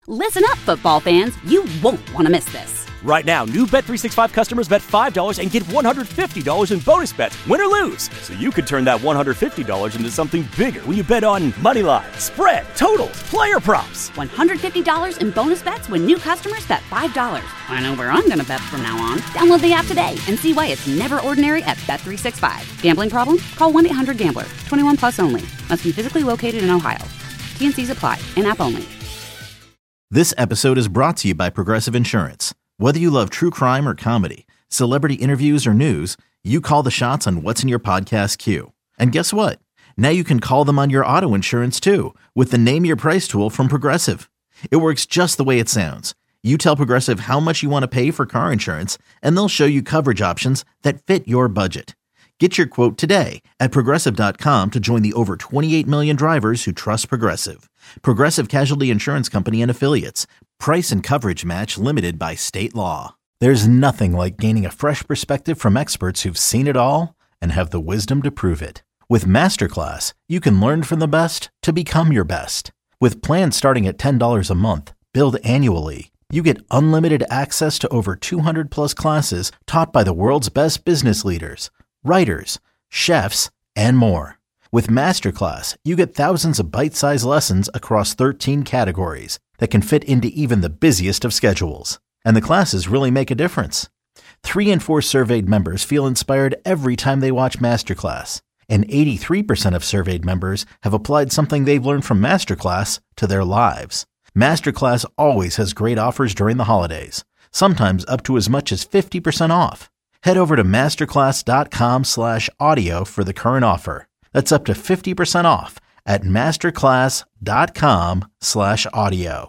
Listen up, football fans. You won't want to miss this. Right now, new Bet365 customers bet $5 and get $150 in bonus bets, win or lose. So you could turn that $150 into something bigger when you bet on money line, spread, totals, player props. $150 in bonus bets when new customers bet $5. I know where I'm going to bet from now on. Download the app today and see why it's never ordinary at Bet365. Gambling problem? Call 1-800-GAMBLER. 21 plus only. Must be physically located in Ohio. T&Cs apply. In-app only. This episode is brought to you by Progressive Insurance. Whether you love true crime or comedy, celebrity interviews or news, you call the shots on what's in your podcast queue. And guess what? Now you can call them on your auto insurance too with the Name Your Price tool from Progressive. It works just the way it sounds. You tell Progressive how much you want to pay for car insurance, and they'll show you coverage options that fit your budget. Get your quote today at Progressive.com to join the over 28 million drivers who trust Progressive. Progressive Casualty Insurance Company and Affiliates. Price and coverage match limited by state law. There's nothing like gaining a fresh perspective from experts who've seen it all and have the wisdom to prove it. With Masterclass, you can learn from the best to become your best. With plans starting at $10 a month, billed annually, you get unlimited access to over 200 plus classes taught by the world's best business leaders, writers, chefs, and more. With Masterclass, you get thousands of bite-sized lessons across 13 categories that can fit into even the busiest of schedules. And the classes really make a difference. 3 in 4 surveyed members feel inspired every time they watch Masterclass. And 83% of surveyed members have applied something they've learned from Masterclass to their lives. Masterclass always has great offers during the holidays, sometimes up to as much as 50% off. Head over to masterclass.com/audio for the current offer. That's up to 50% off at masterclass.com/audio.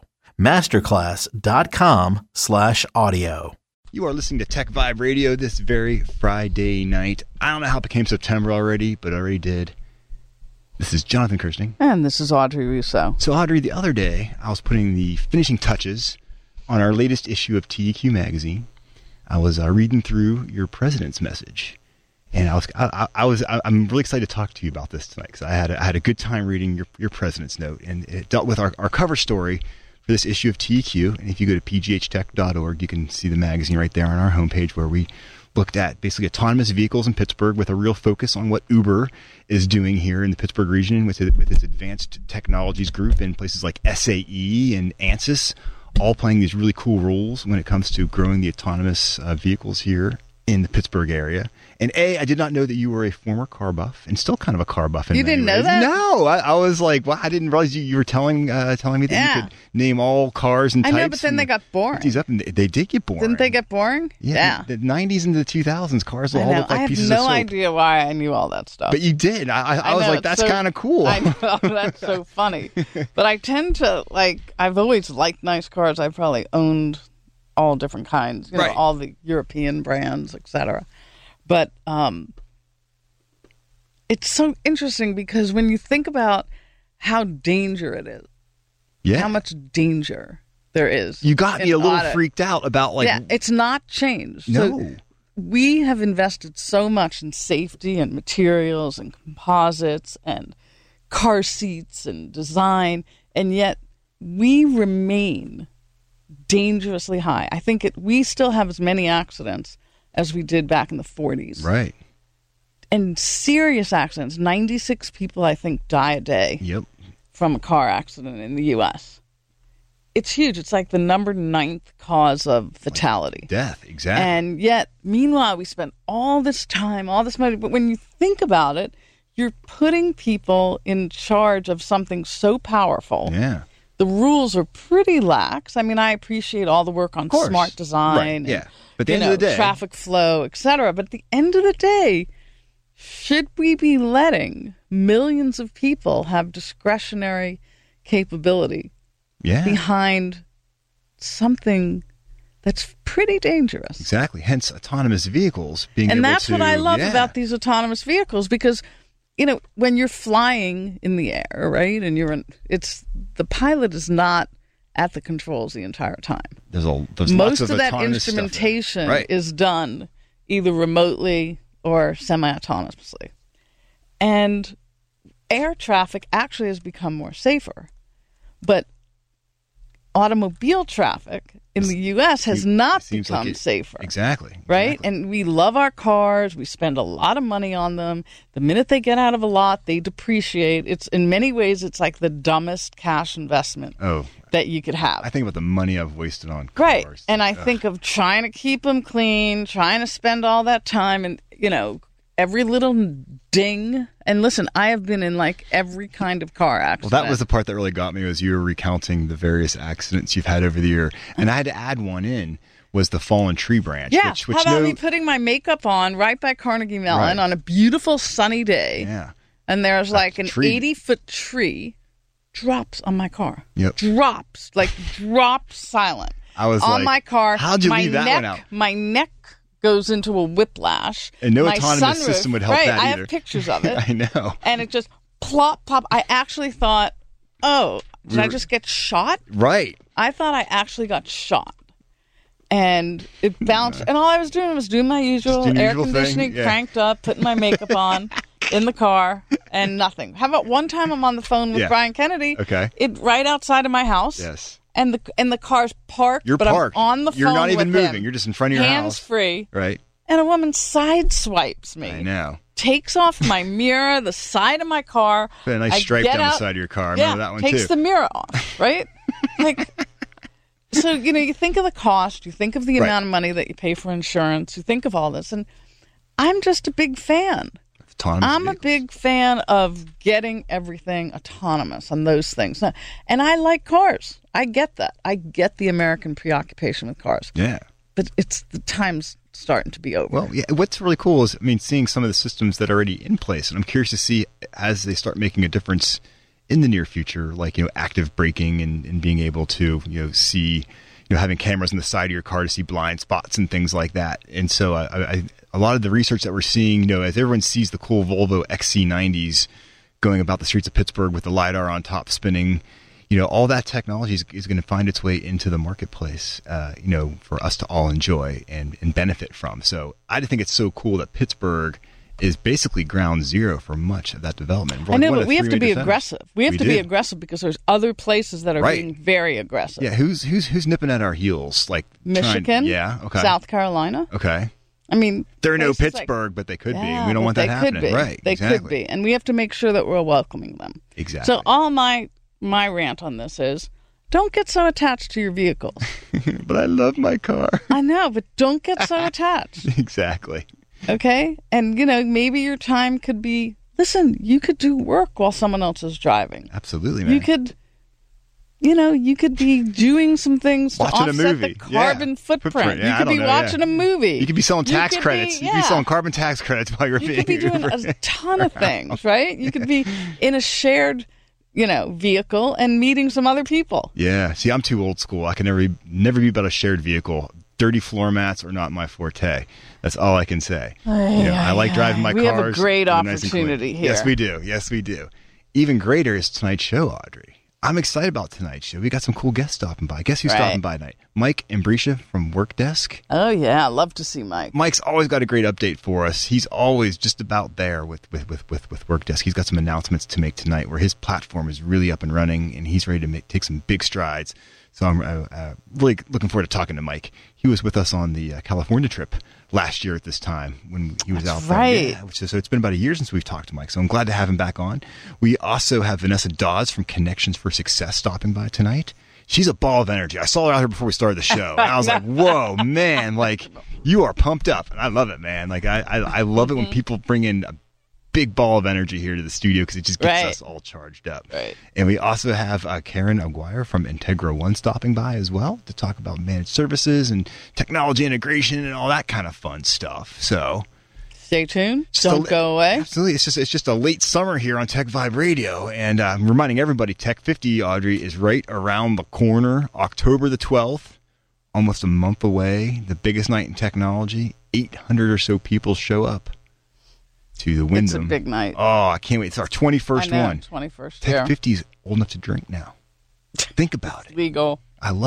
masterclass.com/audio. You are listening to Tech Vibe Radio this very Friday night. I don't know how it became September already, but it already did. This is Jonathan Kirsting. And this is Audrey Russo. So Audrey, the other day, I was putting the finishing touches on our latest issue of TEQ magazine. I was reading through your president's message, and I'm really excited to talk to you about this tonight because I had a good time reading your president's note, and it dealt with our cover story for this issue of TEQ. And if you go to pghtech.org, you can see the magazine right there on our homepage where we looked at basically autonomous vehicles in Pittsburgh with a real focus on what Uber is doing here in the Pittsburgh region with its advanced technologies group and places like SAE and ANSYS, all playing these really cool roles when it comes to growing the autonomous vehicles here in the Pittsburgh area. And I did not know that you were a former car buff and still kind of a car buff. You didn't know that? No, I was like, well, I didn't realize you were telling me that you could name all cars and types. I know, but then they got boring. They did get boring. Didn't they get boring? Yeah. The 90s into the 2000s, cars all look like pieces of soap. I have no idea why I knew all that stuff. But you did. I was like, that's kind of cool. I know, that's so funny. But I tend to, I've always liked nice cars. I've probably owned all different kinds, you know, all the European brands, etc. But it's so interesting because when you think about how dangerous it is, how much danger there is. You got me a little freaked out about it's not changed. No. So we have invested so much in safety and materials and composites and car seats and design, and yet we remain dangerously high. I think we still have as many accidents as we did back in the 40s. Right. And serious accidents. 96 people, I think, die a day from a car accident in the U.S. It's huge. It's like the number 9th cause of fatality. Death, exactly. And yet, meanwhile, we spend all this time, all this money. But when you think about it, you're putting people in charge of something so powerful. Yeah. The rules are pretty lax. I mean, I appreciate all the work on smart design. Right. But at the end of the day, traffic flow, etc. But at the end of the day, should we be letting millions of people have discretionary capability behind something that's pretty dangerous? Exactly. Hence, autonomous vehicles being able to... And that's what I love about these autonomous vehicles because, you know, when you're flying in the air, right, and the pilot is not at the controls the entire time. There's most lots of that instrumentation is done either remotely or semi-autonomously. And air traffic actually has become more safer. But automobile traffic in the U.S. has not become safer. Exactly. Right? And we love our cars. We spend a lot of money on them. The minute they get out of a lot, they depreciate. It's in many ways, it's like the dumbest cash investment that you could have. I think about the money I've wasted on cars. Right. And I think of trying to keep them clean, trying to spend all that time and, every little ding. And listen, I have been in like every kind of car accident. Well, that was the part that really got me, was you were recounting the various accidents you've had over the year. And I had to add one in, was the fallen tree branch. Yeah, how about me putting my makeup on right by Carnegie Mellon on a beautiful sunny day. Yeah. And there's like an 80-foot tree drops on my car. Yep. Drops silent. I was on my car. How'd you leave that one out? My neck goes into a whiplash. And no autonomous system would help that either. I have pictures of it. I know. And it just plop. I actually thought, did I just get shot? Right. I thought I actually got shot. And it bounced. And all I was doing was doing my usual air conditioning, cranked up, putting my makeup on in the car, and nothing. How about one time I'm on the phone with Brian Kennedy? Okay. It right outside of my house. Yes. And the car's parked. You're parked. I'm on the phone. You're not even with moving. him, You're just in front of your house. Hands free. Right. And a woman sideswipes me. I know. Takes off my mirror, the side of my car. Put a nice stripe down the side of your car. I remember that one too. Takes the mirror off, right? So, you think of the cost, you think of the amount of money that you pay for insurance, you think of all this, and I'm just a big fan. I'm a big fan of getting everything autonomous and those things. And I like cars. I get that. I get the American preoccupation with cars. Yeah. But the time's starting to be over. Well, yeah. What's really cool is, seeing some of the systems that are already in place. And I'm curious to see, as they start making a difference in the near future, like, active braking and being able to, see, having cameras on the side of your car to see blind spots and things like that. And so a lot of the research that we're seeing, as everyone sees the cool Volvo XC90s going about the streets of Pittsburgh with the LiDAR on top spinning, all that technology is going to find its way into the marketplace, for us to all enjoy and benefit from. So I think it's so cool that Pittsburgh is basically ground zero for much of that development. I know, but we have to be aggressive. We have to be aggressive because there's other places that are being very aggressive. Yeah, who's nipping at our heels? Like Michigan, South Carolina. Okay. They're no Pittsburgh, but they could be. We don't want that happening. Right. They could be. And we have to make sure that we're welcoming them. Exactly. So all my rant on this is, don't get so attached to your vehicles. But I love my car. I know, but don't get so attached. Exactly. Okay? And, maybe your time could be, listen, you could do work while someone else is driving. Absolutely, man. You could, you could be doing some things to offset the carbon footprint. Yeah, you could be watching a movie. You could be selling tax credits. You could be selling carbon tax credits while you're You could be doing a ton of things, right? You could be in a shared, vehicle and meeting some other people. Yeah. See, I'm too old school. I can never be about a shared vehicle. Dirty floor mats are not my forte. That's all I can say. I like driving my cars. We have a great opportunity here. Yes, we do. Yes, we do. Even greater is tonight's show, Audrey. I'm excited about tonight's show. We got some cool guests stopping by. Guess who's stopping by tonight? Mike Ambrisha from Workdesk. Oh, yeah. Love to see Mike. Mike's always got a great update for us. He's always just about there with Workdesk. He's got some announcements to make tonight where his platform is really up and running, and he's ready to take some big strides. So I'm really looking forward to talking to Mike. He was with us on the California trip last year at this time when he was out there. Right. Yeah, so it's been about a year since we've talked to Mike. So I'm glad to have him back on. We also have Vanessa Dawes from Connections for Success stopping by tonight. She's a ball of energy. I saw her out here before we started the show. And I was like, whoa, man, like, you are pumped up. And I love it, man. Like, I love it when people bring in a big ball of energy here to the studio because it just gets us all charged up. Right. And we also have Karen Aguirre from Integra One stopping by as well to talk about managed services and technology integration and all that kind of fun stuff. So stay tuned. Don't go away. Absolutely. It's just a late summer here on Tech Vibe Radio. And I'm reminding everybody, Tech 50, Audrey, is right around the corner. October the 12th, almost a month away. The biggest night in technology. 800 or so people show up to the Wyndham. It's a big night. Oh, I can't wait. It's our 21st one. 21st. Tech 50 is old enough to drink now. Think about it. Legal. I love it.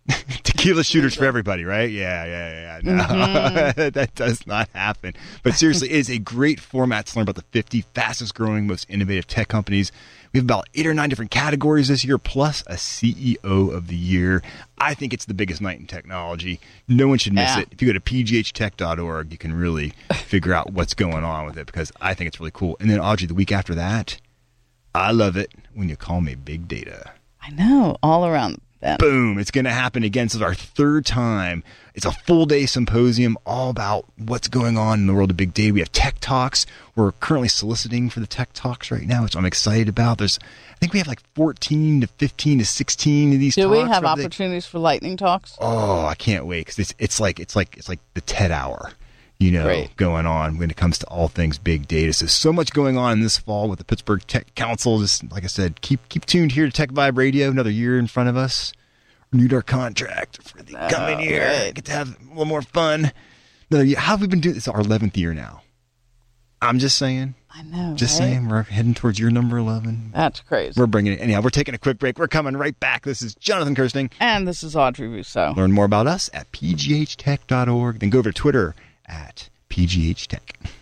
Tequila shooters for everybody, right? Yeah. No, that does not happen. But seriously, it is a great format to learn about the 50 fastest growing, most innovative tech companies. We have about 8 or 9 different categories this year, plus a CEO of the year. I think it's the biggest night in technology. No one should miss it. If you go to pghtech.org, you can really figure out what's going on with it, because I think it's really cool. And then, Audrey, the week after that, I love it when you call me Big Data. I know, all around that. Boom. It's going to happen again. This is our 3rd time. It's a full-day symposium all about what's going on in the world of big data. We have tech talks. We're currently soliciting for the tech talks right now, which I'm excited about. I think we have like 14 to 15 to 16 of these talks. Do we have opportunities for lightning talks? Oh, I can't wait, because it's like the TED Hour, Great. going on when it comes to all things big data. So much going on this fall with the Pittsburgh Tech Council. Just like I said, keep tuned here to Tech Vibe Radio. Another year in front of us. Renewed our contract for the coming year. Right. Get to have a little more fun. Another year. How have we been doing this? It's our 11th year now. I'm just saying. I know. Just saying. We're heading towards year number 11. That's crazy. We're bringing it. Anyhow, we're taking a quick break. We're coming right back. This is Jonathan Kirsting. And this is Audrey Rousseau. Learn more about us at pghtech.org. Then go over to Twitter at pghtech.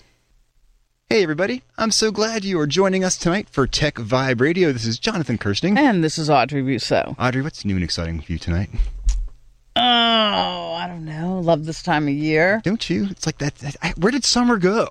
Hey, everybody. I'm so glad you are joining us tonight for Tech Vibe Radio. This is Jonathan Kirsting. And this is Audrey Rousseau. Audrey, what's new and exciting for you tonight? Oh, I don't know. Love this time of year. Don't you? It's like that. Where did summer go?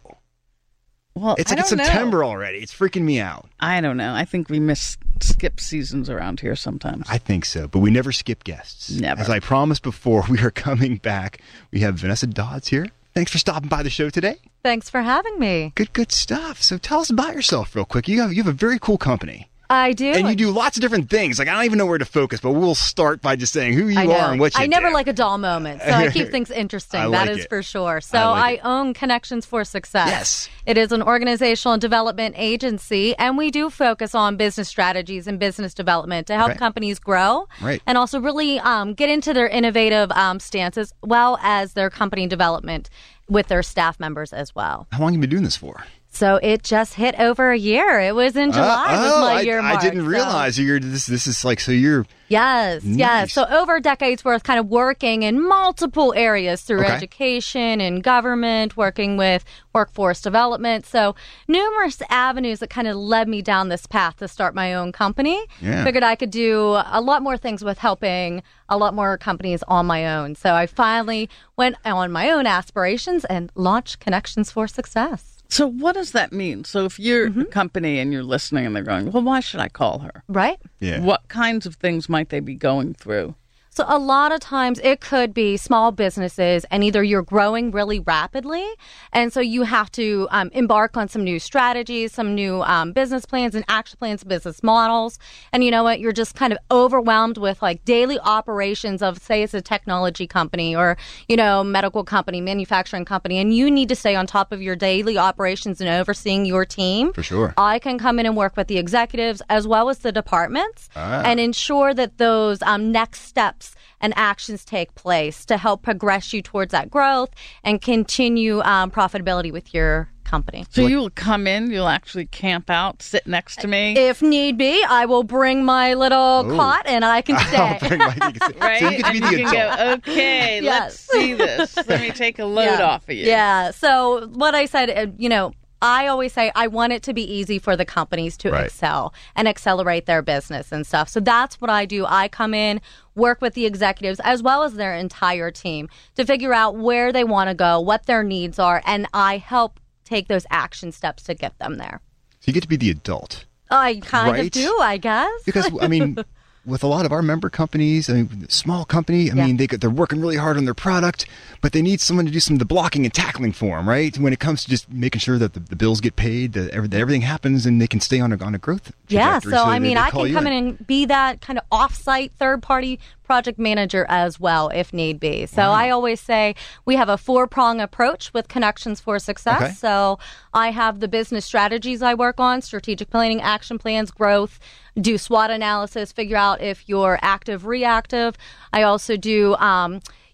Well, It's like it's September already. It's freaking me out. I don't know. I think we skip seasons around here sometimes. I think so, but we never skip guests. Never. As I promised before, we are coming back. We have Vanessa Dodds here. Thanks for stopping by the show today. Thanks for having me. Good stuff. So tell us about yourself real quick. You have a very cool company. I do. And you do lots of different things. Like, I don't even know where to focus, but we'll start by just saying who you are and what you do. I never like a dull moment, so I keep things interesting. That is for sure. So I own Connections for Success. Yes. It is an organizational development agency, and we do focus on business strategies and business development to help companies grow and also really get into their innovative stances, as well as their company development with their staff members as well. How long have you been doing this for? So it just hit over a year. It was in July. Was my year mark. I didn't realize this is like, so you're... Yes, nice. yes. So over a decade's worth, kind of working in multiple areas through education and government, working with workforce development. So numerous avenues that kind of led me down this path to start my own company. Yeah. Figured I could do a lot more things with helping a lot more companies on my own. So I finally went on my own aspirations and launched Connections for Success. So what does that mean? So if you're a company and you're listening and they're going, well, why should I call her? Right. Yeah. What kinds of things might they be going through? So a lot of times it could be small businesses, and either you're growing really rapidly, and so you have to embark on some new strategies, some new business plans and action plans, business models. And you know what? You're just kind of overwhelmed with like daily operations of, say, it's a technology company or, medical company, manufacturing company, and you need to stay on top of your daily operations and overseeing your team. For sure. I can come in and work with the executives as well as the departments and ensure that those next steps and actions take place to help progress you towards that growth and continue profitability with your company. So you'll come in, you'll actually camp out, sit next to me? If need be, I will bring my little cot and I can stay. Right? So you get to be the adult. Go, okay, let's see this. Let me take a load off of you. Yeah. So what I said, I always say I want it to be easy for the companies to excel and accelerate their business and stuff. So that's what I do. I come in, work with the executives as well as their entire team to figure out where they want to go, what their needs are, and I help take those action steps to get them there. So you get to be the adult. I kind of do, I guess. Because, with a lot of our member companies, small company, they're working really hard on their product, but they need someone to do some of the blocking and tackling for them, right? When it comes to just making sure that the bills get paid, that everything happens, and they can stay on a growth trajectory. Yeah, so I can come in and be that kind of off-site third-party project manager as well, if need be. So I always say we have a 4-prong approach with Connections for Success. Okay. So I have the business strategies I work on, strategic planning, action plans, growth, do SWOT analysis, figure out if you're active, reactive. I also do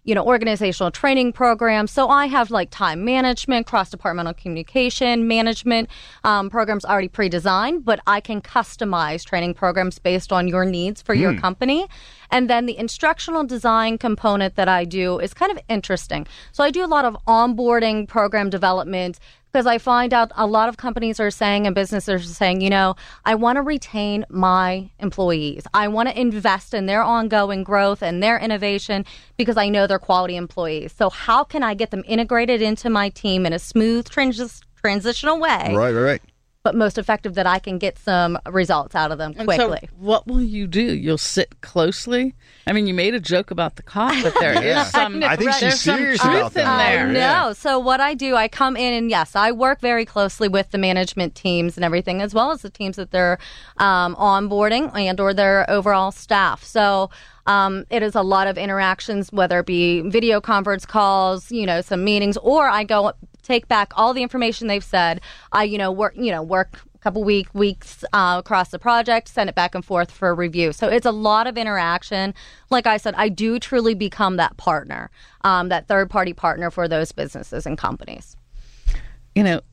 organizational training programs. So I have like time management, cross-departmental communication, management programs already pre-designed, but I can customize training programs based on your needs for your company. And then the instructional design component that I do is kind of interesting. So I do a lot of onboarding program development because I find out a lot of companies are saying and businesses are saying, I want to retain my employees. I want to invest in their ongoing growth and their innovation because I know they're quality employees. So how can I get them integrated into my team in a smooth transitional way? Right. But most effective that I can get some results out of them quickly. So what will you do? You'll sit closely? I mean, you made a joke about the cough, but there is some I think she's serious about that. in there. No. So what I do, I come in and yes, I work very closely with the management teams and everything, as well as the teams that they're onboarding and or their overall staff. So it is a lot of interactions, whether it be video conference calls, some meetings, or I go take back all the information they've said. I, work a couple weeks across the project, send it back and forth for review. So it's a lot of interaction. Like I said, I do truly become that partner, that third-party partner for those businesses and companies. It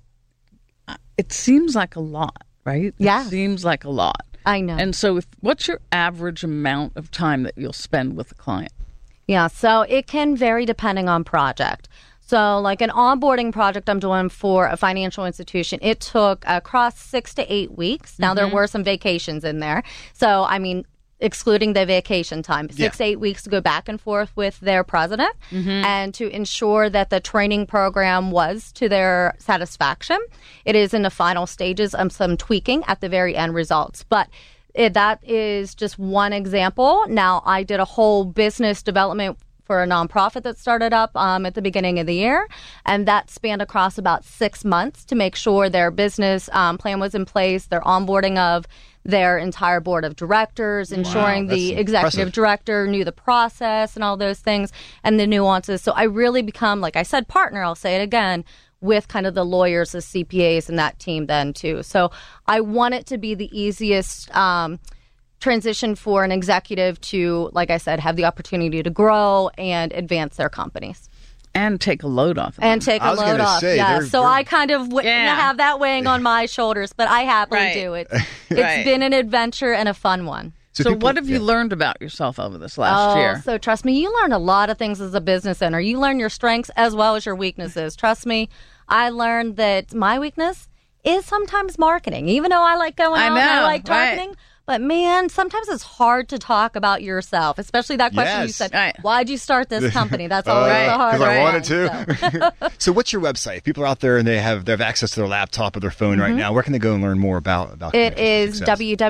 seems like a lot, right? Yeah. It seems like a lot. I know. And so what's your average amount of time that you'll spend with a client? Yeah, so it can vary depending on project. So like an onboarding project I'm doing for a financial institution, it took across 6 to 8 weeks. Now, there were some vacations in there. So, excluding the vacation time, 6 to 8 weeks to go back and forth with their president and to ensure that the training program was to their satisfaction. It is in the final stages of some tweaking at the very end results. But that is just one example. Now, I did a whole business development for a nonprofit that started up at the beginning of the year. And that spanned across about 6 months to make sure their business plan was in place, their onboarding of their entire board of directors, ensuring the executive director knew the process and all those things and the nuances. So I really become, like I said, partner, I'll say it again, with kind of the lawyers, the CPAs and that team then too. So I want it to be the easiest transition for an executive to, like I said, have the opportunity to grow and advance their companies. And take a load off of and them. take a load off. Yeah. So I kind of have that weighing on my shoulders, but I happily do it. It's been an adventure and a fun one. So what have you learned about yourself over this last year? So trust me, you learn a lot of things as a business owner. You learn your strengths as well as your weaknesses. Trust me, I learned that my weakness is sometimes marketing. Even though I like going out and I like targeting, but man, sometimes it's hard to talk about yourself, especially that question you said, why'd you start this company? That's always the hard one. Because I wanted to. So what's your website? If people are out there and they have access to their laptop or their phone right now, where can they go and learn more about it? Is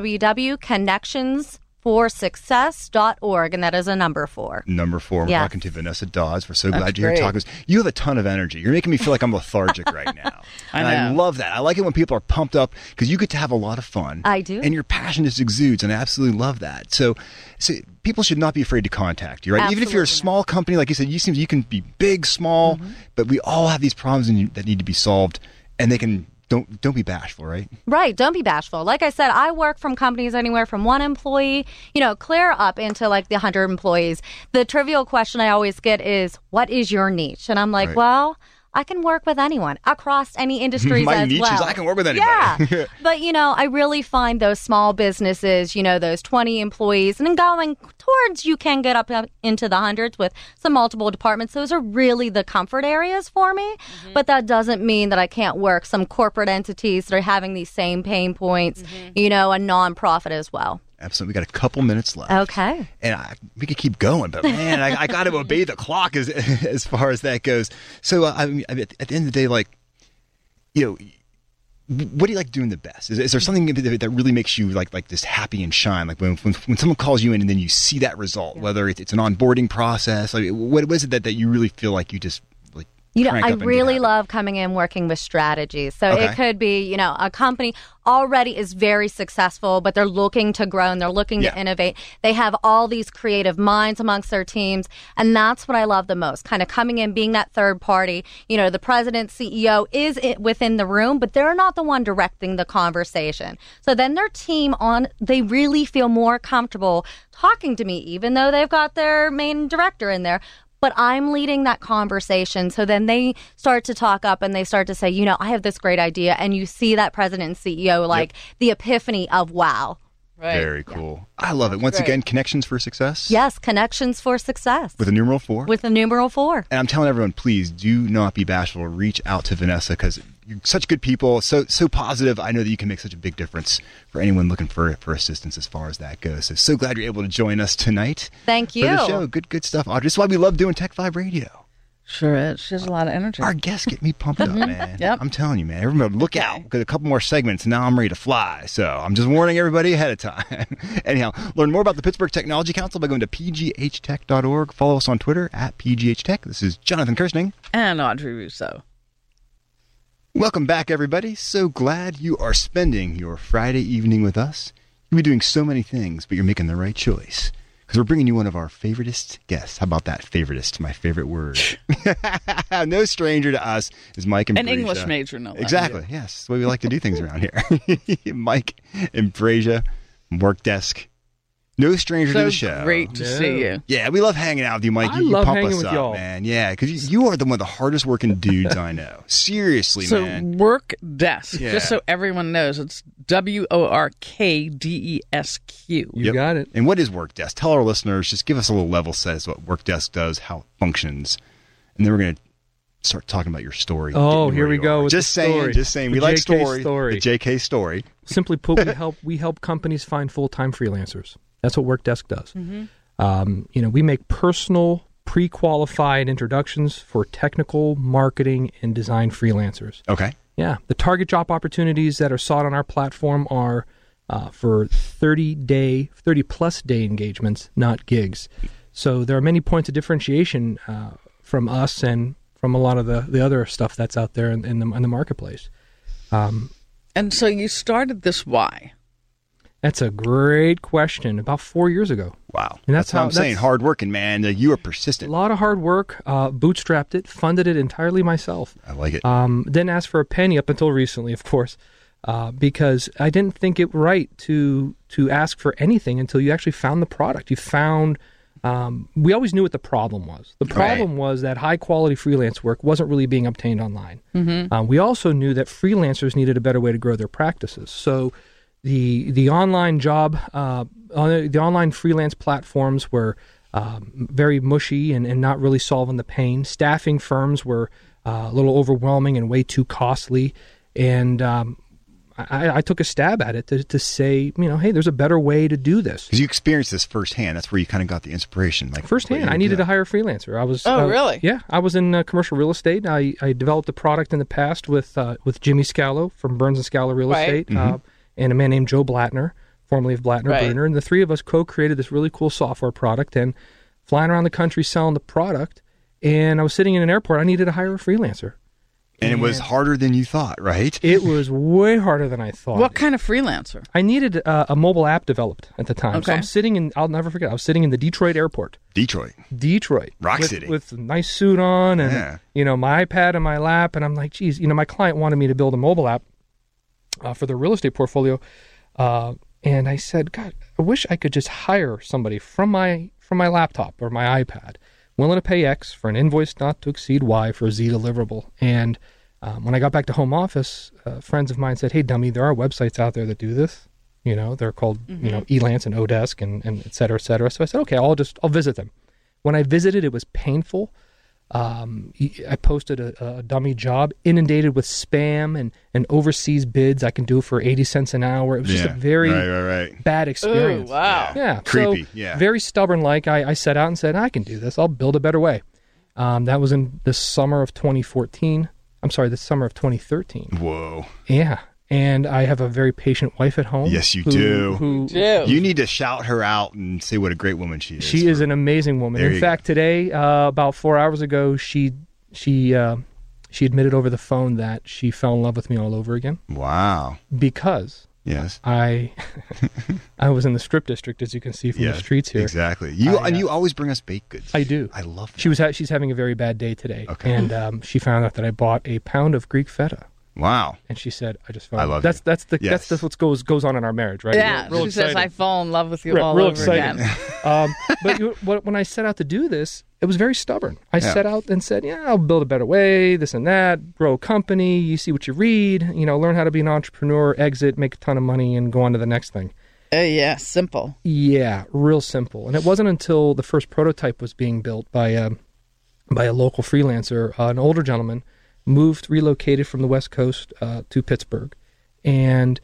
www.connectionsforsuccess.org, and that is a number 4. Number 4. We're talking to Vanessa Dawes. We're so glad you're here talking. You have a ton of energy. You're making me feel like I'm lethargic right now. I love that. I like it when people are pumped up because you get to have a lot of fun. I do. And your passion just exudes, and I absolutely love that. So people should not be afraid to contact you, right? Absolutely. Even if you're a small company, like you said, you can be big, small, but we all have these problems that need to be solved, and they can. Don't be bashful, right? Right. Don't be bashful. Like I said, I work from companies anywhere from 1 employee, clear up into like the 100 employees. The trivial question I always get is, what is your niche? And I'm like, well, I can work with anyone across any industries My as niche well. is I can work with anybody. Yeah. But, I really find those small businesses, those 20 employees, and then going towards you can get up into the hundreds with some multiple departments. Those are really the comfort areas for me. But that doesn't mean that I can't work some corporate entities that are having these same pain points, a nonprofit as well. Absolutely. We got a couple minutes left. Okay. And we could keep going, but man, I got to obey the clock as far as that goes. So at the end of the day, what do you like doing the best? Is there something that really makes you like this happy and shine? Like when someone calls you in and then you see that result, whether it's an onboarding process, what is it that you really feel like you just I really love coming in working with strategies. So it could be, a company already is very successful, but they're looking to grow and they're looking to innovate. They have all these creative minds amongst their teams. And that's what I love the most, kind of coming in, being that third party. The president, CEO is within the room, but they're not the one directing the conversation. So then their team they really feel more comfortable talking to me, even though they've got their main director in there. but I'm leading that conversation. So then they start to talk up and they start to say, I have this great idea. And you see that president and CEO, the epiphany of wow. Right. Very cool. I love it. Once again, Connections for Success. Yes, Connections for Success. With a numeral 4. With a numeral 4. And I'm telling everyone, please do not be bashful. Reach out to Vanessa because you're such good people, so positive. I know that you can make such a big difference for anyone looking for assistance as far as that goes. So glad you're able to join us tonight. Thank you. For the show. Good stuff, Audrey. This is why we love doing Tech 5 Radio. Sure is. She has a lot of energy. Our guests get me pumped up, man. Yep. I'm telling you, man. Everybody look out. Got a couple more segments, and now I'm ready to fly. So I'm just warning everybody ahead of time. Anyhow, learn more about the Pittsburgh Technology Council by going to pghtech.org. Follow us on Twitter at pghtech. This is Jonathan Kirsting. And Audrey Russo. Welcome back, everybody. So glad you are spending your Friday evening with us. You'll be doing so many things, but you're making the right choice. Because we're bringing you one of our favoritist guests. How about that, favoritist? My favorite word. No stranger to us is Mike and An Brazia. English major, no less. Exactly, yes. That's the way we like to do things around here. Mike and Brazia, Work Desk. No stranger to the show. Great to see you. Yeah, we love hanging out with you, Mike. I You love pump hanging us with up, y'all. man. Yeah, because you are one of the hardest working dudes I know. Seriously, So man. Work Desk, Yeah. just so everyone knows, it's WORKDESQ. You Yep. got it. And what is Work Desk? Tell our listeners, just give us a little level set as to what Work Desk does, how it functions, and then we're going to start talking about your story. Oh, Getting here where we you go are. with Just the saying, story. just saying. We The like JK story. The JK story. Simply put, we help companies find full-time freelancers. That's what Workdesk does. We make personal, pre-qualified introductions for technical, marketing, and design freelancers. Okay. Yeah, the target job opportunities that are sought on our platform are for 30-plus day engagements, not gigs. So there are many points of differentiation from us and from a lot of the other stuff that's out there in the marketplace. And so you started this why? That's a great question. About 4 years ago. Wow. And That's what I'm saying. Hard working, man. You are A persistent. lot of hard work. Bootstrapped it, funded it entirely myself. I like it. Didn't ask for a penny up until recently, of course, because I didn't think it right to ask for anything until you actually found the product. You found. We always knew what the problem was. The problem was that high-quality freelance work wasn't really being obtained online. We also knew that freelancers needed a better way to grow their practices. So the online the online freelance platforms were very mushy and not really solving the pain. Staffing firms were a little overwhelming and way too costly. And I took a stab at it to say, hey, there's a better way to do this. Because you experienced this firsthand. That's where you kind of got the inspiration. Like Firsthand, I needed to hire a freelancer. Really? Yeah, I was in commercial real estate. I developed a product in the past with Jimmy Scalo from Burns & Scalo Real Estate and a man named Joe Blattner, formerly of Blattner Bruner. And the three of us co-created this really cool software product and flying around the country selling the product. And I was sitting in an airport. I needed to hire a freelancer. And it was harder than you thought, right? It was way harder than I thought. What kind of freelancer? I needed a mobile app developed at the time. Okay. So I'm sitting in, I'll never forget, I was sitting in the Detroit airport. Detroit. Rock City. With a nice suit on and, my iPad in my lap. And I'm like, geez, my client wanted me to build a mobile app for their real estate portfolio. And I said, God, I wish I could just hire somebody from my laptop or my iPad, willing to pay X for an invoice not to exceed Y for a Z deliverable. And when I got back to home office, friends of mine said, hey, dummy, there are websites out there that do this. They're called, Elance and Odesk and et cetera, et cetera. So I said, okay, I'll visit them. When I visited, it was painful. I posted a dummy job, inundated with spam and overseas bids. I can do it for 80 cents an hour. It was just a very bad experience. Oh, wow. Yeah. Creepy, so very stubborn-like. I set out and said, I can do this. I'll build a better way. That was in the summer of 2014. I'm sorry, the summer of 2013. Whoa. Yeah. And I have a very patient wife at home. Yes, you do. Yeah. You need to shout her out and say what a great woman she is. She is an amazing woman. In fact, today, about 4 hours ago, she admitted over the phone that she fell in love with me all over again. Wow. Because I was in the strip district, as you can see from the streets here. Exactly. You always bring us baked goods. I do. I love that. She's having a very bad day today. Okay. And she found out that I bought a pound of Greek feta. Wow. And she said, "I just fell." I love that's you. that's what goes on in our marriage, right? Yeah, Real she says, exciting. I fall in love with you Real all over exciting. again. But when I set out to do this, it was very stubborn. I set out and said, "Yeah, I'll build a better way, this and that, grow a company. You see what you read, learn how to be an entrepreneur, exit, make a ton of money, and go on to the next thing." Yeah, simple. Yeah, real simple. And it wasn't until the first prototype was being built by a local freelancer, an older gentleman, relocated from the West Coast to Pittsburgh, and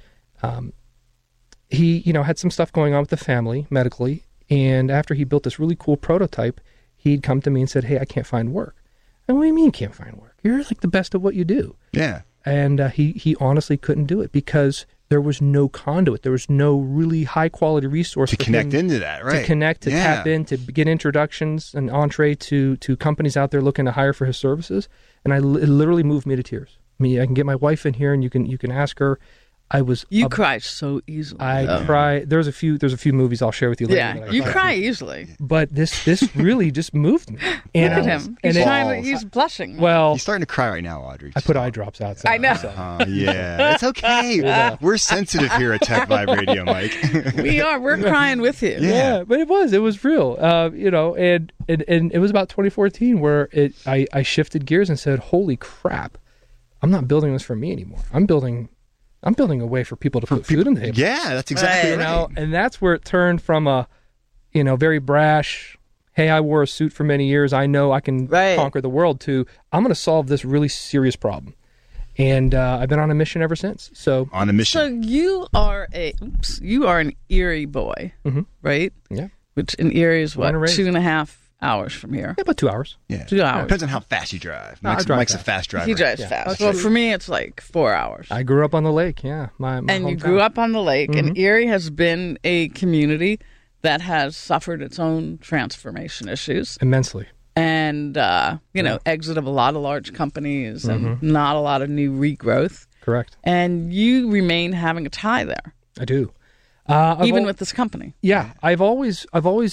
he had some stuff going on with the family medically. And after he built this really cool prototype, he'd come to me and said, "Hey, I can't find work." And what do you mean you can't find work? You're like the best of what you do. Yeah. And he honestly couldn't do it because there was no conduit. There was no really high quality resource To for connect him into that, right? to connect, to tap in, to get introductions and entree to companies out there looking to hire for his services. And it literally moved me to tears. I mean, I can get my wife in here, and you can ask her. You cry so easily. I cry. There's a few movies I'll share with you later. Yeah, you cry easily. But this really just moved me. And Look at him. He's blushing. Well, He's starting to cry right now, Audrey. I put eye drops outside. I know. So. Yeah, it's okay. We're sensitive here at Tech Vibe Radio, Mike. We are. We're crying with you. Yeah, but it was real. And it was about 2014 where I shifted gears and said, "Holy crap, I'm not building this for me anymore. I'm building a way for people to put food on the table." Yeah, that's exactly right. And that's where it turned from a, very brash, "Hey, I wore a suit for many years, I know I can conquer the world," to, "I'm going to solve this really serious problem." And I've been on a mission ever since. So on a mission. So you are an Erie boy, right? Yeah. Which in Erie is what, Born and raised. 2.5 hours from here. Yeah, about 2 hours. Yeah. 2 hours. Depends on how fast you drive. No, I Mike's, drive Mike's a fast. fast driver. He drives fast. Well, for me, it's like 4 hours. I grew up on the lake. Yeah, my and hometown. you grew up on the lake, and Erie has been a community that has suffered its own transformation issues. Immensely. And, exit of a lot of large companies and not a lot of new regrowth. Correct. And you remain having a tie there, I do. even with this company. Yeah, I've always,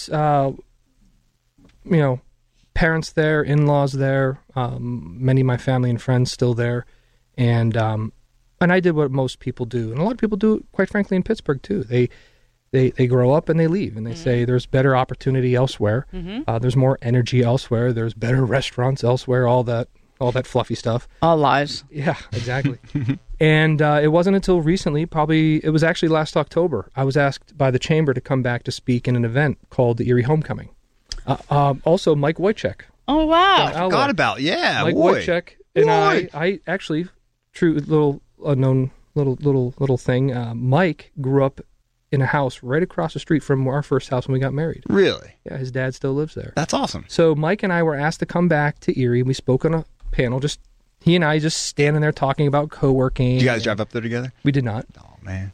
parents there, in-laws there, many of my family and friends still there, and I did what most people do, and a lot of people do it, quite frankly, in Pittsburgh too. They grow up and they leave, and they say there's better opportunity elsewhere. There's more energy elsewhere. There's better restaurants elsewhere. All that fluffy stuff. All lies. Yeah, exactly. And it wasn't until recently, it was actually last October, I was asked by the Chamber to come back to speak in an event called the Erie Homecoming. Also, Mike Wojcik. Oh, wow. I forgot about, Mike boy. Wojcik and I actually, true little unknown little thing, Mike grew up in a house right across the street from our first house when we got married. Really? Yeah, his dad still lives there. That's awesome. So Mike and I were asked to come back to Erie. We spoke on a panel, just he and I just standing there talking about co-working. Did you guys drive up there together? We did not. Oh, man.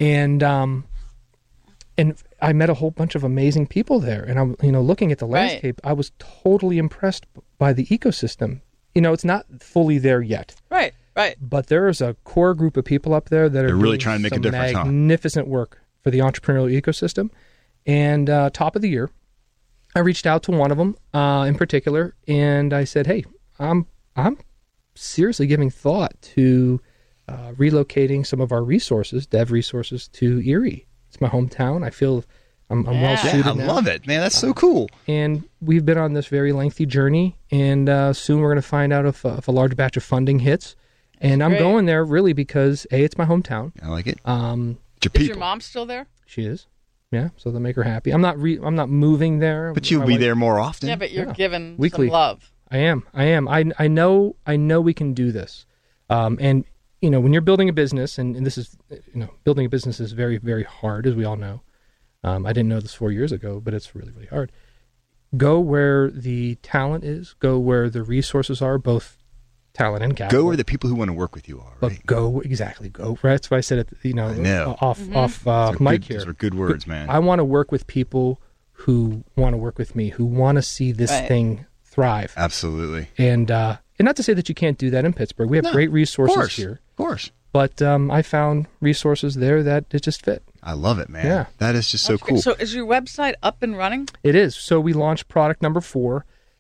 And I met a whole bunch of amazing people there. And I'm, looking at the landscape, I was totally impressed by the ecosystem. It's not fully there yet. Right. But there is a core group of people up there that are really doing trying to make a some difference, magnificent work for the entrepreneurial ecosystem. And top of the year, I reached out to one of them in particular, and I said, "Hey, I'm seriously giving thought to relocating some of our resources, dev resources, to Erie. It's my hometown. I feel I'm well suited I now." love it, man. That's so cool. And we've been on this very lengthy journey, and soon we're going to find out if a large batch of funding hits. And I'm going there really because A, it's my hometown. I like it. It's your people. Is your mom still there? She is. Yeah, so they'll make her happy. I'm not moving there. But you'll be there more often. Yeah, but you're given weekly some love. I am. I know we can do this. And when you're building a business, and this is, building a business is very, very hard, as we all know. I didn't know this 4 years ago, but it's really, really hard. Go where the talent is. Go where the resources are, both talent and capital. Go where the people who want to work with you are. Right? But go. That's what I said off mic here. Those are good words, man. I want to work with people who want to work with me, who want to see this thing thrive. Absolutely. And not to say that you can't do that in Pittsburgh. We have great resources here. Of course. But I found resources there that it just fit. I love it, man. Yeah. That is just so cool. So is your website up and running? It is. So we launched product number 4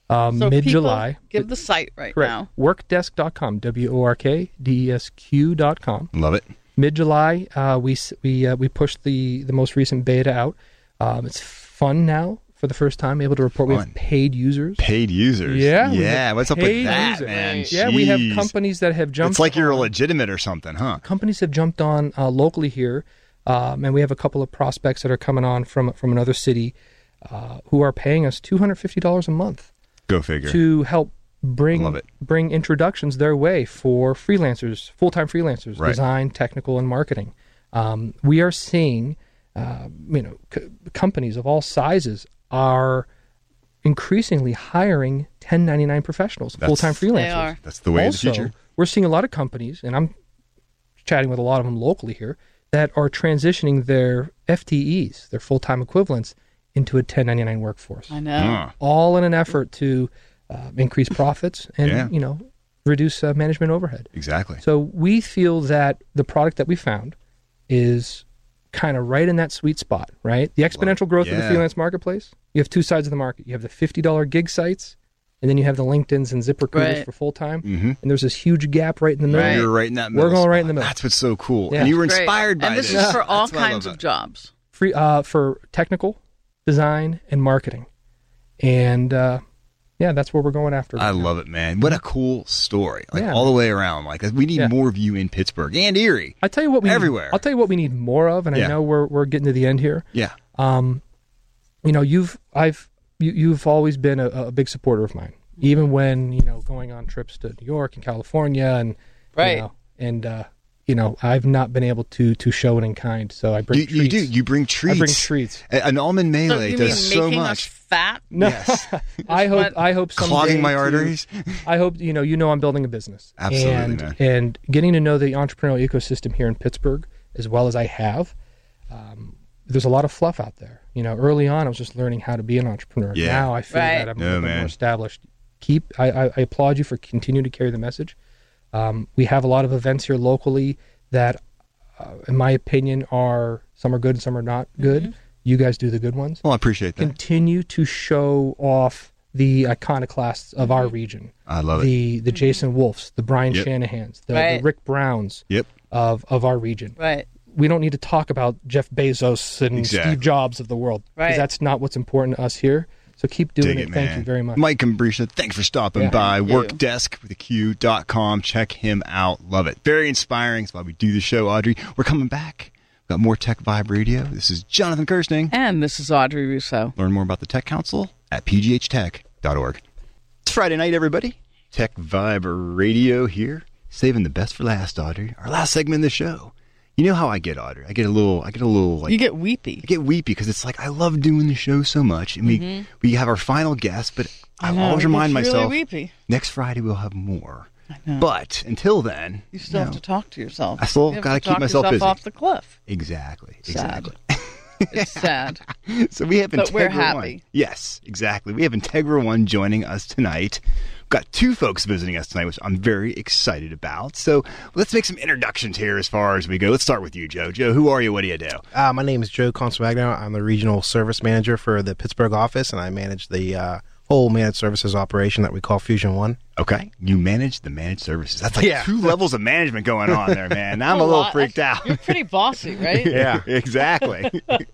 So mid-July. people give the site right Correct. now. Workdesk.com, WORKDESQ.com. Love it. Mid-July, we pushed the most recent beta out. It's fun now. For the first time, able to report we have paid users. Paid users. Yeah. Yeah. What's up with that, users. man? Yeah, we have Jeez. companies that have jumped. It's like you're on. legitimate or something, huh? Companies have jumped on locally here, and we have a couple of prospects that are coming on from another city who are paying us $250 a month. Go figure. To help Love it. bring introductions their way for freelancers, full-time freelancers, Right. design, technical, and marketing. We are seeing, companies of all sizes are increasingly hiring 1099 professionals, full-time freelancers. They are. That's the way Also, of the future. we're seeing a lot of companies, and I'm chatting with a lot of them locally here, that are transitioning their FTEs, their full-time equivalents, into a 1099 workforce. I know. Huh. All in an effort to increase profits and, Yeah. reduce management overhead. Exactly. So we feel that the product that we found is kind of right in that sweet spot, right? The exponential growth of the Yeah. freelance marketplace. You have two sides of the market. You have the $50 gig sites, and then you have the LinkedIn's and ZipRecruiters Right. for full-time. Mm-hmm. And there's this huge gap right in the middle. Right. You're right in that middle. We're going right spot. in the middle. That's what's so cool. Yeah. And you were Great. inspired by And this this. is for all That's why I kinds love of it. jobs. Free for technical, design, and marketing. And that's where we're going after. I love it, man. What a cool story. Like Yeah. all the way around. Like we need Yeah. more of you in Pittsburgh and Erie. I tell you what we Everywhere. I'll tell you what we need more of, and Yeah. I know we're getting to the end here. Yeah. You've always been a big supporter of mine, even when going on trips to New York and California, and Right. I've not been able to show it in kind. So I bring You treats. do. You bring treats. I bring treats. An almond So melee you mean does so making much. us fat? No, Yes. I hope someday Clogging my to- arteries. I hope I'm building a business. Absolutely, man. And getting to know the entrepreneurial ecosystem here in Pittsburgh as well as I have. There's a lot of fluff out there. Early on I was just learning how to be an entrepreneur. Yeah. Now I feel Right. that I'm a No, little bit man. more established. I applaud you for continuing to carry the message. We have a lot of events here locally that, in my opinion, some are good and some are not good. You guys do the good ones. Well, I appreciate that. Continue to show off the iconoclasts of our region. I love it. The Jason Wolfs, the Brian Yep. Shanahans, the Right. Rick Browns Yep. of our region. Right. We don't need to talk about Jeff Bezos and Exactly. Steve Jobs of the world. 'Cause Right. that's not what's important to us here. So keep doing Dig it. it, Thank man. you very much. Mike Cambrisha, thanks for stopping Yeah. by. Thank you. Workdesk with a Q.com. Check him out. Love it. Very inspiring. That's why we do the show, Audrey. We're coming back. We've got more Tech Vibe Radio. This is Jonathan Kirsting. And this is Audrey Rousseau. Learn more about the Tech Council at pghtech.org. It's Friday night, everybody. Tech Vibe Radio here. Saving the best for last, Audrey. Our last segment of the show. You know how I get, Audrey. I get a little like You get weepy. I get weepy because it's like I love doing the show so much, and we have our final guest. But I know, always it remind gets myself really weepy. next Friday we'll have more. know. But until then, You still have to talk to yourself. I still You have gotta to keep talk myself yourself busy. off the cliff. exactly. Sad. It's sad. So we have But Integra we're One. happy. Yes, exactly. We have Integra One joining us tonight. We've got two folks visiting us tonight, which I'm very excited about. So let's make some introductions here as far as we go. Let's start with you, Joe. Joe, who are you? What do you do? My name is Joe Consumagno. I'm the regional service manager for the Pittsburgh office, and I manage the whole managed services operation that we call Fusion One. Okay. You manage the managed services. That's like Yeah. 2 levels of management going on there, man. I'm a little lot. freaked out. You're pretty bossy, right? Yeah. Exactly.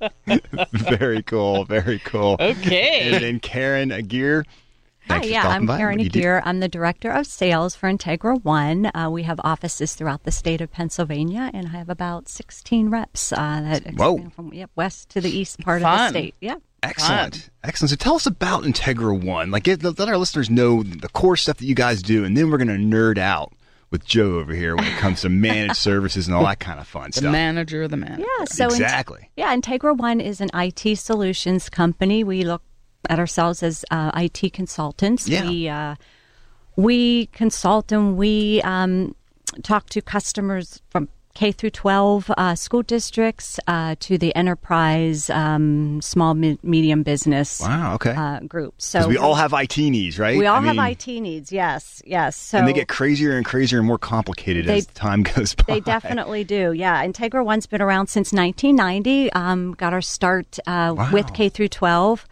Very cool. Very cool. Okay. And then Karen Aguirre. Hi, Thanks for yeah, stopping I'm by. Karen What do you do? Aguirre. I'm the Director of Sales for Integra One. We have offices throughout the state of Pennsylvania, and I have about 16 reps that Whoa. expand from west to the east part of the Fun. state. Yeah. Excellent. Excellent. So tell us about Integra One. Like, let our listeners know the core stuff that you guys do, and then we're going to nerd out with Joe over here when it comes to managed services and all that kind of fun The stuff. manager of the manager. Yeah. So Exactly. Integra One is an IT solutions company. We look at ourselves as IT consultants. Yeah. We consult and we talk to customers from K through 12 school districts to the enterprise, small, medium business Wow, okay. groups. Because So we all have IT needs, right? we all have IT needs, yes. So and they get crazier and crazier and more complicated as time goes by. They definitely do, yeah. Integra One's been around since 1990. Got our start with K through 12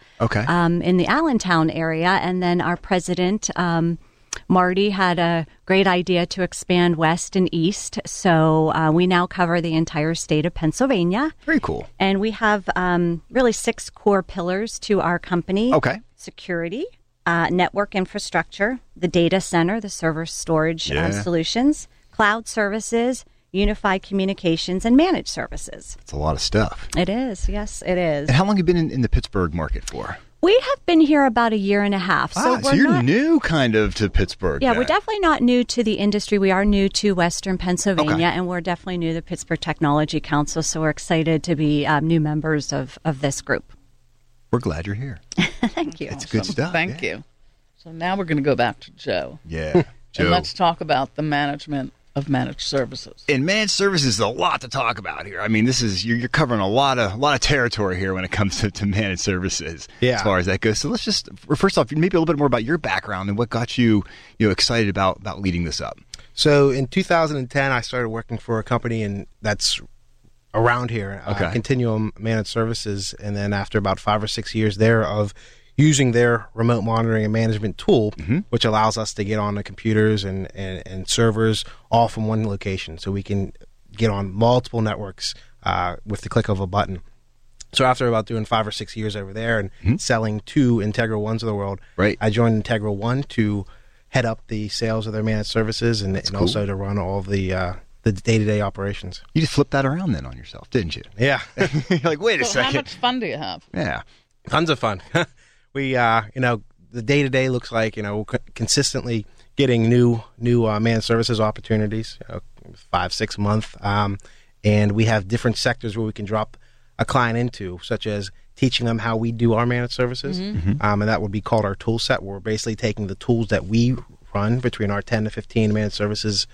in the Allentown area. And then our president, Marty, had a great idea to expand west and east. So we now cover the entire state of Pennsylvania. Very cool. And we have really 6 core pillars to our company. Okay. Security, network infrastructure, the data center, the server storage solutions, cloud services, unified communications, and managed services. It's a lot of stuff. It is. Yes, it is. And how long have you been in the Pittsburgh market for? We have been here about a year and a half. So you're new kind of to Pittsburgh. Yeah, then. we're definitely not new to the industry. We are new to Western Pennsylvania, and we're definitely new to the Pittsburgh Technology Council, so we're excited to be new members of this group. We're glad you're here. Thank you. It's good stuff. Thank you. So now we're going to go back to Joe. Yeah. Joe. And let's talk about the management of managed services. In managed services, is a lot to talk about here. I mean, this is you're covering a lot of territory here when it comes to managed services. Yeah. As far as that goes. So let's just first off, maybe a little bit more about your background and what got you excited about leading this up. So in 2010, I started working for a company that's around here, Continuum Managed Services, and then after about 5 or 6 years there of using their remote monitoring and management tool, which allows us to get on the computers and servers all from one location, so we can get on multiple networks with the click of a button. So after about doing 5 or 6 years over there and selling to Integra Ones of the world, I joined Integra One to head up the sales of their managed services and also to run all of the day-to-day operations. You just flipped that around then on yourself, didn't you? Yeah. You're like, wait a second. How much fun do you have? Yeah. Tons of fun. We, the day-to-day looks like, consistently getting new managed services opportunities, 5-6 month. And we have different sectors where we can drop a client into, such as teaching them how we do our managed services. And that would be called our tool set, where we're basically taking the tools that we run between our 10 to 15 managed services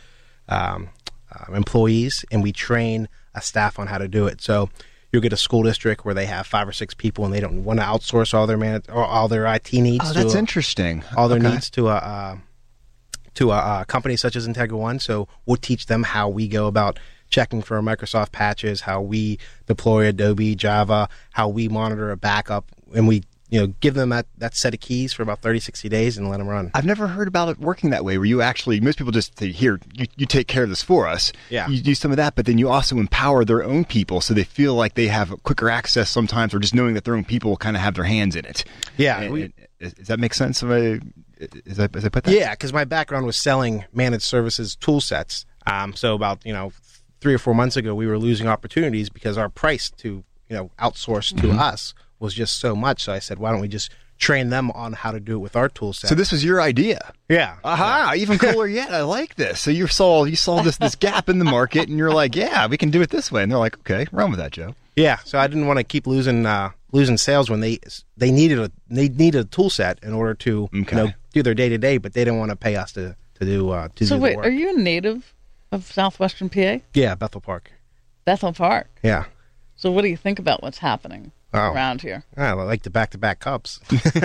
employees, and we train a staff on how to do it. So you'll get a school district where they have 5 or 6 people and they don't want to outsource all their IT needs. Oh, that's interesting. All their needs to a company such as Integra One. So we'll teach them how we go about checking for Microsoft patches, how we deploy Adobe, Java, how we monitor a backup, and we give them that set of keys for about 30, 60 days and let them run. I've never heard about it working that way, where you actually, most people just say, here, you take care of this for us. Yeah. You do some of that, but then you also empower their own people so they feel like they have quicker access sometimes, or just knowing that their own people kind of have their hands in it. Yeah. Does that make sense? As I put that? Yeah, because my background was selling managed services tool sets. So about 3 or 4 months ago, we were losing opportunities because our price to outsource to us was just so much. So I said, why don't we just train them on how to do it with our tool set? So this was your idea. Yeah. Aha, even cooler yet. I like this. So you saw this gap in the market, and you're like, yeah, we can do it this way. And they're like, okay, run with that, Joe. Yeah. So I didn't want to keep losing sales when they needed a tool set in order to do their day to day, but they didn't want to pay us to do So do wait, the work. are you a native of Southwestern PA? Yeah, Bethel Park. Bethel Park. Yeah. So what do you think about what's happening around here? I like the back-to-back Cubs.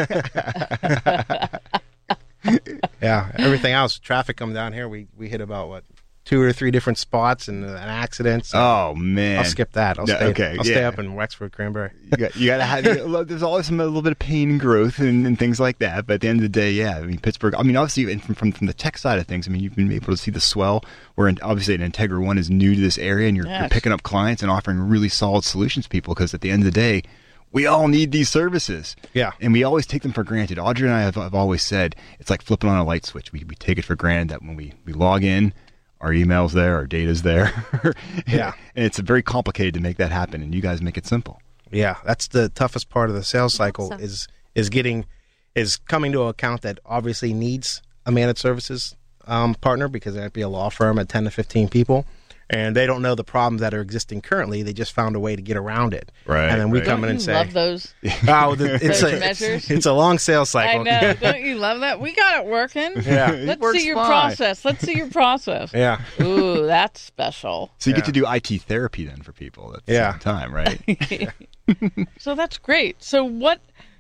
Yeah, everything else, traffic come down here. We hit about 2 or 3 different spots and an accident. So oh man, I'll skip that. I'll stay up in Wexford, Cranberry. You got to have. There's always a little bit of pain and growth and things like that. But at the end of the day, yeah. I mean, Pittsburgh. I mean, obviously, from the tech side of things, I mean, you've been able to see the swell. Where obviously, an Integra One is new to this area, and you're picking up clients and offering really solid solutions to people. Because at the end of the day, we all need these services. Yeah. And we always take them for granted. Audrey and I have always said it's like flipping on a light switch. We take it for granted that when we log in, our email's there, our data's there. Yeah. And it's very complicated to make that happen, and you guys make it simple. Yeah, that's the toughest part of the sales cycle is coming to an account that obviously needs a managed services partner, because there'd be a law firm at 10 to 15 people. And they don't know the problems that are existing currently. They just found a way to get around it. Right. And then we come in and say, love those measures? It's a long sales cycle. I know. Don't you love that? We got it working. Yeah. Let's see your process. Let's see your process. Yeah. Ooh. Oh, that's special. So you get to do IT therapy then for people at the same time, right? So that's great. So what,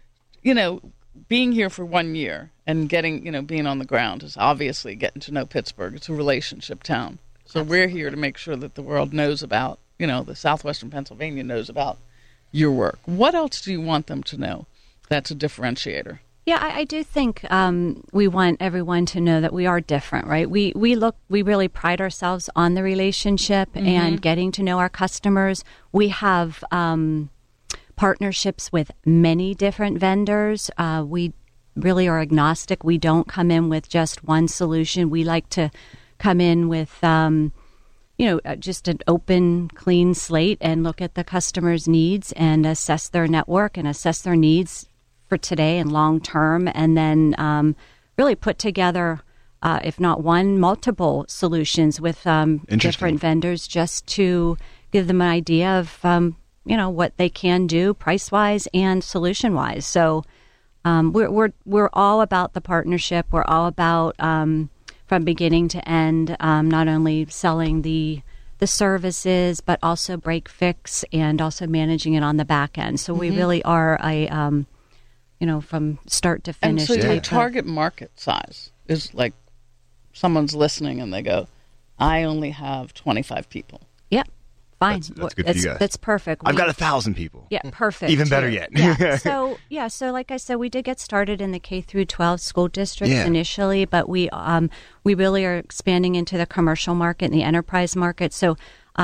being here for 1 year and getting, being on the ground is obviously getting to know Pittsburgh. It's a relationship town. So we're here to make sure that the world knows about, the Southwestern Pennsylvania knows about your work. What else do you want them to know that's a differentiator? Yeah, I do think we want everyone to know that we are different, right? We really pride ourselves on the relationship and getting to know our customers. We have partnerships with many different vendors. We really are agnostic. We don't come in with just one solution. We like to come in with, just an open, clean slate and look at the customer's needs and assess their network and assess their needs for today and long term, and then really put together, if not one, multiple solutions with different vendors just to give them an idea of what they can do price wise and solution wise. So we're all about the partnership. We're all about from beginning to end, not only selling the services, but also break fix and also managing it on the back end. So we really are a from start to finish. And so your target market size is like someone's listening and they go, I only have 25 people. Yep. Fine. That's good for you guys. That's perfect. I've got 1,000 people. Yeah, perfect. Even better yet. So like I said, we did get started in the K through 12 school districts initially, but we really are expanding into the commercial market and the enterprise market. So,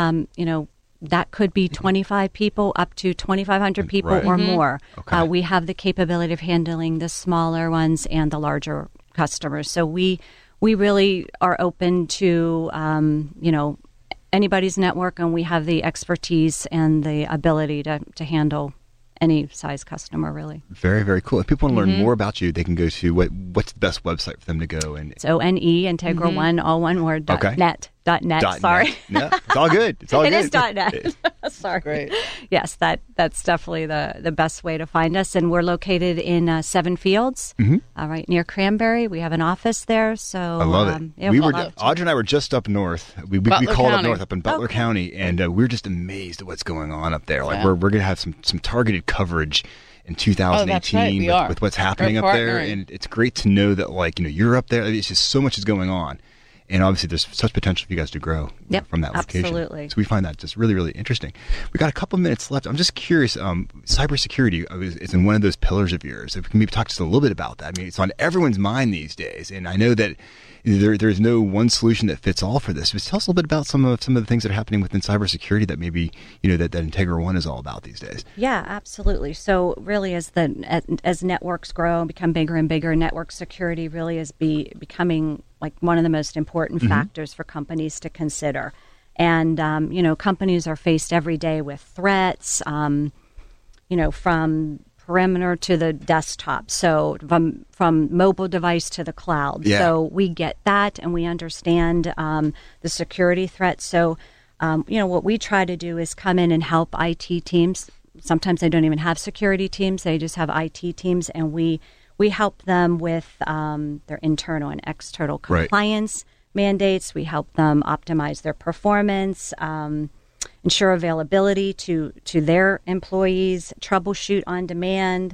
that could be 25 people up to 2,500 people or more. Okay. We have the capability of handling the smaller ones and the larger customers. So we really are open to, anybody's network, and we have the expertise and the ability to handle any size customer, really. Very, very cool. If people want to learn more about you, they can go to what's the best website for them to go? It's ONE, Integra One, all one word, .net. Sorry. Yeah, it's all good. It's all good. It is .net. Sorry. Great. Yes, that's definitely the best way to find us. And we're located in Seven Fields, right near Cranberry. We have an office there. So I love it. Audra and I were just up north. We called up north, up in Butler County, and we're just amazed at what's going on up there. Like we're going to have some targeted coverage in 2018 with what's happening up there, and it's great to know that you're up there. It's just so much is going on. And obviously, there's such potential for you guys to grow from that location. Absolutely. So we find that just really, really interesting. We got a couple minutes left. I'm just curious. Cybersecurity is in one of those pillars of yours. If we can maybe talk just a little bit about that. I mean, it's on everyone's mind these days, and I know that there's no one solution that fits all for this. But tell us a little bit about some of the things that are happening within cybersecurity that maybe that Integra One is all about these days. Yeah, absolutely. So really, as networks grow and become bigger and bigger, network security really is becoming like one of the most important factors for companies to consider. And, companies are faced every day with threats, from perimeter to the desktop. So from mobile device to the cloud. Yeah. So we get that and we understand the security threats. So, what we try to do is come in and help IT teams. Sometimes they don't even have security teams. They just have IT teams, and we help them with their internal and external compliance mandates. We help them optimize their performance, ensure availability to their employees, troubleshoot on demand,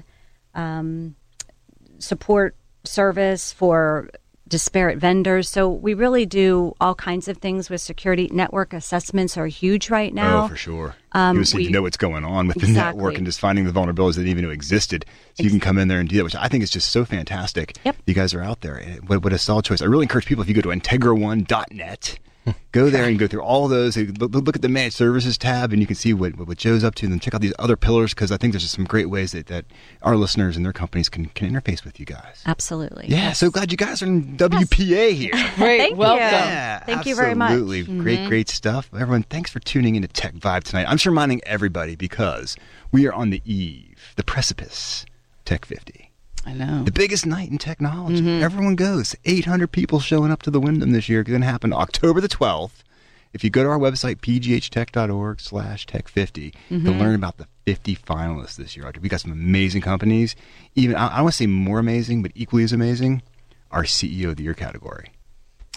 support service for disparate vendors. So we really do all kinds of things with security. Network assessments are huge right now. Oh, for sure. You just need to know what's going on with the network and just finding the vulnerabilities that didn't even know existed. So you can come in there and do that, which I think is just so fantastic. Yep. You guys are out there. And what a solid choice. I really encourage people, if you go to integra1.net, go there and go through all those. Look at the managed services tab, and you can see what Joe's up to. And then check out these other pillars, because I think there's just some great ways that our listeners and their companies can interface with you guys. Absolutely. Yeah, yes. So glad you guys are in WPA here. Great, welcome. Yeah, Thank you very much. Absolutely. Great stuff. Everyone, thanks for tuning into Tech Vibe tonight. I'm just reminding everybody, because we are on the eve, the precipice, Tech 50. I know. The biggest night in technology. Everyone goes. 800 people showing up to the Wyndham this year. It's going to happen October the 12th. If you go to our website, pghtech.org/tech50, to learn about the 50 finalists this year. We've got some amazing companies. Even, I don't want to say more amazing, but equally as amazing, our CEO of the Year category.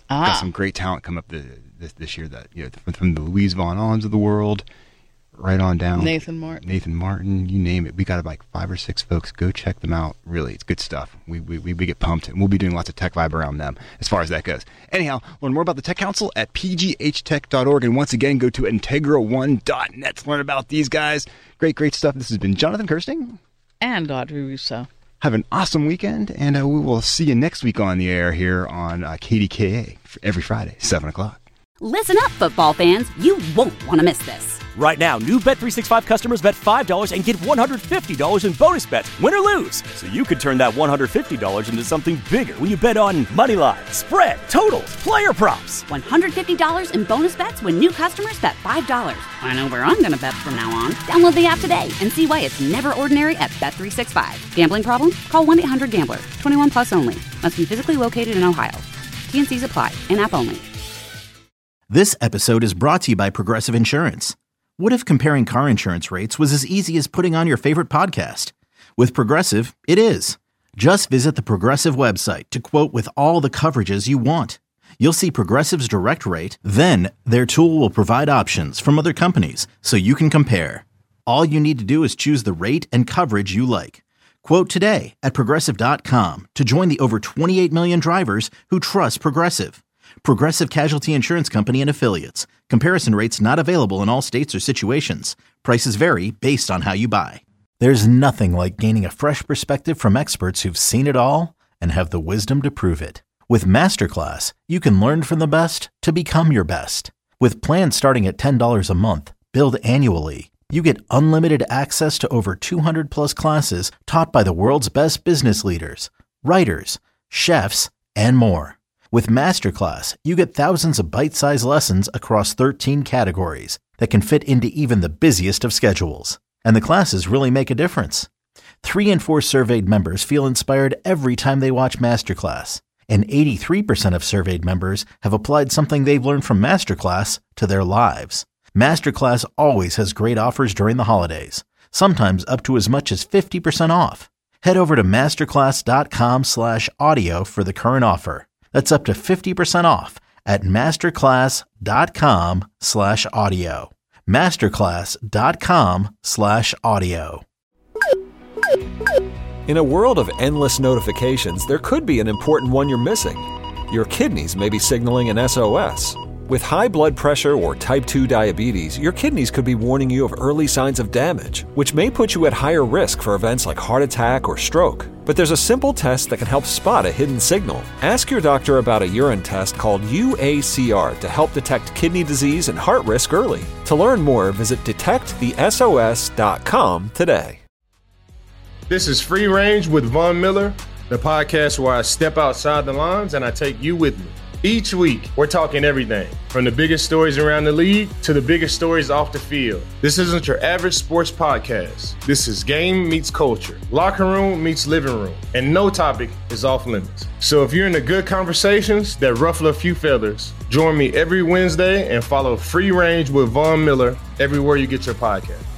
Got some great talent come up this year. That from the Louise Von Ahns of the world, right on down. Nathan Martin, you name it. We got like 5 or 6 folks. Go check them out. Really, it's good stuff. We get pumped, and we'll be doing lots of tech vibe around them as far as that goes. Anyhow, learn more about the Tech Council at pghtech.org, and once again, go to integra1.net to learn about these guys. Great stuff. This has been Jonathan Kirsting and Audrey Russo. Have an awesome weekend, and we will see you next week on the air here on KDKA every Friday, 7 o'clock. Listen up, football fans. You won't want to miss this. Right now, new Bet365 customers bet $5 and get $150 in bonus bets, win or lose. So you could turn that $150 into something bigger when you bet on moneyline, spread, totals, player props. $150 in bonus bets when new customers bet $5. I know where I'm going to bet from now on. Download the app today and see why it's never ordinary at Bet365. Gambling problem? Call 1-800-GAMBLER. 21 plus only. Must be physically located in Ohio. T&Cs apply. In-app only. This episode is brought to you by Progressive Insurance. What if comparing car insurance rates was as easy as putting on your favorite podcast? With Progressive, it is. Just visit the Progressive website to quote with all the coverages you want. You'll see Progressive's direct rate, then their tool will provide options from other companies so you can compare. All you need to do is choose the rate and coverage you like. Quote today at Progressive.com to join the over 28 million drivers who trust Progressive. Progressive Casualty Insurance Company and Affiliates. Comparison rates not available in all states or situations. Prices vary based on how you buy. There's nothing like gaining a fresh perspective from experts who've seen it all and have the wisdom to prove it. With Masterclass, you can learn from the best to become your best. With plans starting at $10 a month, billed annually, you get unlimited access to over 200 plus classes taught by the world's best business leaders, writers, chefs, and more. With Masterclass, you get thousands of bite-sized lessons across 13 categories that can fit into even the busiest of schedules. And the classes really make a difference. 3 in 4 surveyed members feel inspired every time they watch Masterclass. And 83% of surveyed members have applied something they've learned from Masterclass to their lives. Masterclass always has great offers during the holidays, sometimes up to as much as 50% off. Head over to masterclass.com/audio for the current offer. That's up to 50% off at masterclass.com/audio. Masterclass.com/audio. In a world of endless notifications, there could be an important one you're missing. Your kidneys may be signaling an SOS. With high blood pressure or type 2 diabetes, your kidneys could be warning you of early signs of damage, which may put you at higher risk for events like heart attack or stroke. But there's a simple test that can help spot a hidden signal. Ask your doctor about a urine test called UACR to help detect kidney disease and heart risk early. To learn more, visit detectthesos.com today. This is Free Range with Von Miller, the podcast where I step outside the lines and I take you with me. Each week, we're talking everything, from the biggest stories around the league to the biggest stories off the field. This isn't your average sports podcast. This is game meets culture, locker room meets living room, and no topic is off limits. So if you're into good conversations that ruffle a few feathers, join me every Wednesday and follow Free Range with Von Miller everywhere you get your podcast.